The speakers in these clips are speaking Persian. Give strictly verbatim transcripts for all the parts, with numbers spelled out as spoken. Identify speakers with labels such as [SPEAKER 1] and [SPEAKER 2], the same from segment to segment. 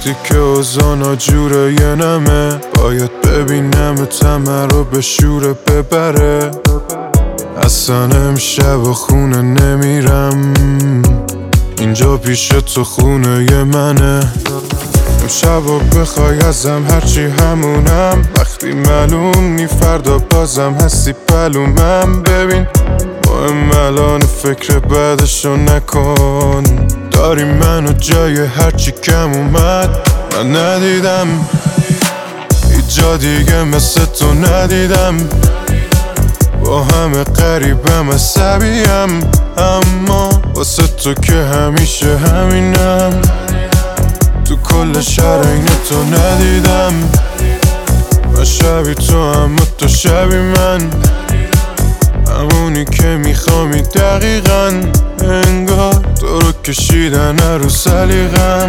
[SPEAKER 1] وقتی که اوضاع ناجوره یه نمه باید ببینم تمه رو به شوره ببره. اصلا امشب و خونه نمیرم، اینجا پیش تو خونه ی منه. امشب و بخوای ازم هرچی همونم، وقتی معلوم نی فردا بازم هستی پلومم. ببین مهم الان فکر بعدشو نکن، داری منو جای هرچی کم اومد من ندیدم، هیچ جا دیگه مثل تو ندیدم. با همه قریبم عصبیم، اما واسه تو که همیشه همینم. تو کل شهر این تو ندیدم، من شبی تو اما تو شبی من، همونی که میخوامی دقیقاً. انگار تو رو کشیدن رو سلیقم.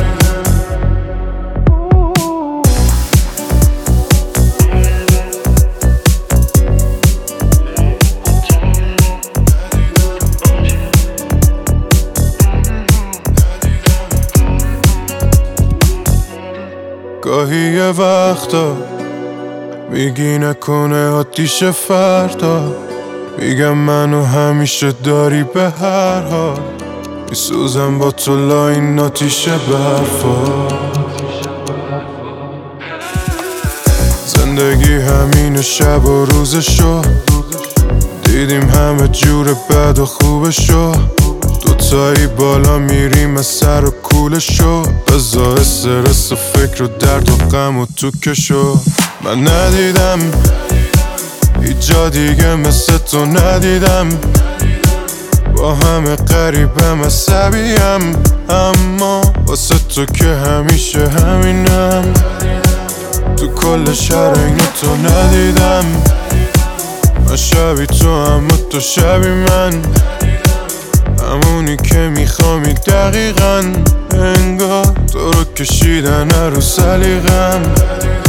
[SPEAKER 1] گاهی یه وقتا میگی نکنه آتیش فردا، میگم منو همیشه داری به هر حال، میسوزم با تو لاین آتیش برفا. زندگی همین شب و روزشو، دیدیم همه جور بد و خوبشو، دوتایی بالا میریم از سر و کولشو. بزا استرس و فکر و درد و غم و تو کشو. من ندیدم هیچ جا دیگه مثل تو ندیدم، با همه قریبم عصبیم، اما واسه تو که همیشه همینم. تو کل شهر اینو تو ندیدم، من شبی تو اما تو شبی من، همونی که میخوامی دقیقاً. انگار تو رو کشیدن رو سلیقم.